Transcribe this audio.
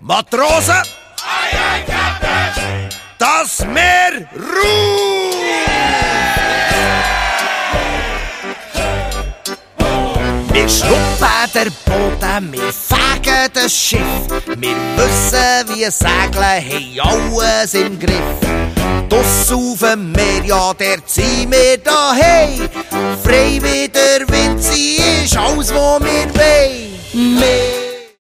Matrosen! Aye, aye, Captain! Das Meer ruht! Wir schruppen der Boden, wir fegen das Schiff. Wir wissen, wie segeln, haben alles im Griff. Duss auf dem Meer, ja, der ziehen wir daheim. Frei wie der Wind, sie ist alles, was wir wollen.